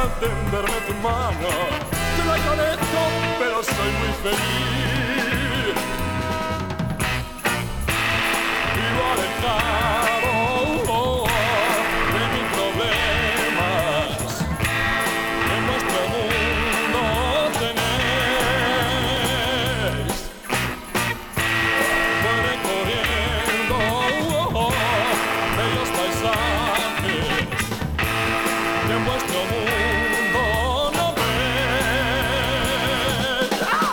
tenderme tu mano. Te lo agradezco, pero soy muy feliz. Vivo alejado de mis problemas. En nuestro mundo tenéis. Voy recorriendo bellos paisajes que en vuestro mundo no veis.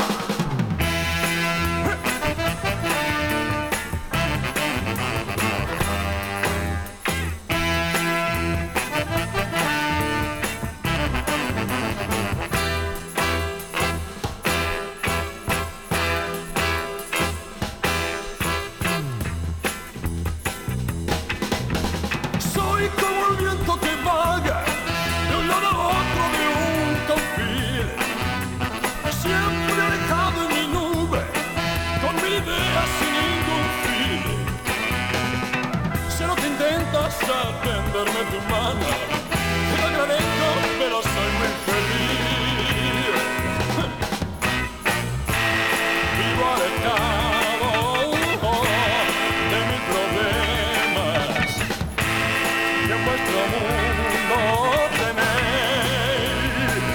Soy como el viento que vaga de un lado a otro de un confín, siempre alejado en mi nube, con mil ideas sin ningún fin. Sé lo que intentas a tenderme tu mano, te lo agradezco, pero soy muy feliz. Vivo alejado de mis problemas, que en vuestro mundo tenéis.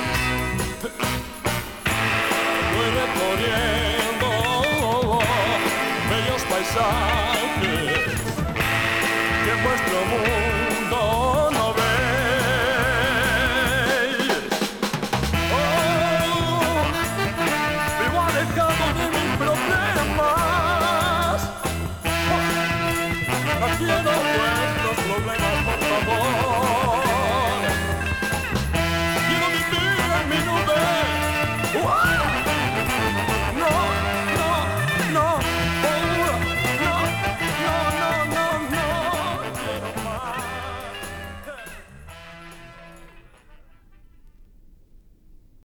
Voy recorriendo bellos paisajes